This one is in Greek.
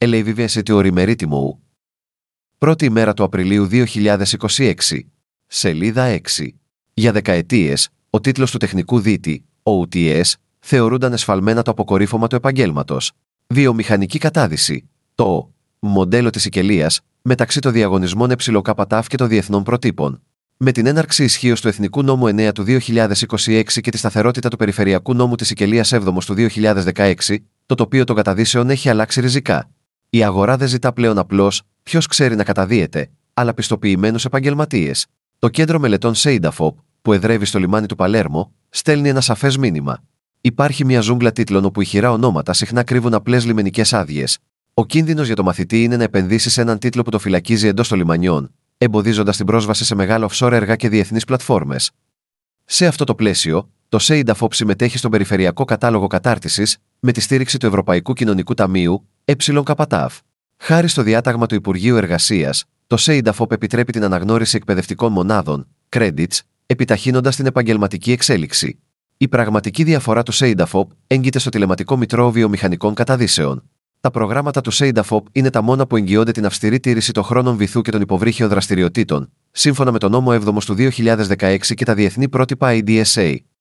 Ελεηβιβιασιτιόρι μερίτιμου. Πρώτη ημέρα του Απριλίου 2026. Σελίδα 6. Για δεκαετίες, ο τίτλος του τεχνικού δίτη, OTS, θεωρούνταν εσφαλμένα το αποκορύφωμα του επαγγέλματος. Βιομηχανική κατάδυση. Το μοντέλο της Σικελίας, μεταξύ των διαγωνισμών ΕΚΤΑΦ και των διεθνών προτύπων. Με την έναρξη ισχύως του Εθνικού Νόμου 9 του 2026 και τη σταθερότητα του Περιφερειακού Νόμου της Σικελίας 7 του 2016, το τοπίο των καταδύσεων έχει αλλάξει ριζικά. Η αγορά δεν ζητά πλέον απλώς ποιος ξέρει να καταδύεται, αλλά πιστοποιημένους επαγγελματίες. Το κέντρο μελετών SEIDAFOP, που εδρεύει στο λιμάνι του Παλέρμο, στέλνει ένα σαφές μήνυμα. Υπάρχει μια ζούγκλα τίτλων όπου ηχηρά ονόματα συχνά κρύβουν απλές λιμενικές άδειες. Ο κίνδυνος για το μαθητή είναι να επενδύσει σε έναν τίτλο που το φυλακίζει εντός των λιμανιών, εμποδίζοντας την πρόσβαση σε μεγάλα offshore έργα και διεθνείς πλατφόρμες. Σε αυτό το πλαίσιο, το SEIDAFOP συμμετέχει στον Περιφερειακό Κατάλογο Κατάρτισης, με τη στήριξη του Ευρωπαϊκού Κοινωνικού Ταμείου, ΕΚΤΑΦ. Χάρη στο διάταγμα του Υπουργείου Εργασίας, το SEIDAFOP επιτρέπει την αναγνώριση εκπαιδευτικών μονάδων, credits, επιταχύνοντας την επαγγελματική εξέλιξη. Η πραγματική διαφορά του SEIDAFOP έγκυται στο τηλεματικό μητρό βιομηχανικών καταδύσεων. Τα προγράμματα του SEIDAFOP είναι τα μόνα που εγγυώνται την αυστηρή τήρηση των χρόνων βυθού και των υποβρύχιων δραστηριοτήτων, σύμφωνα με τον νόμο 7 του 2016 και τα διεθνή πρότυπα IDSA.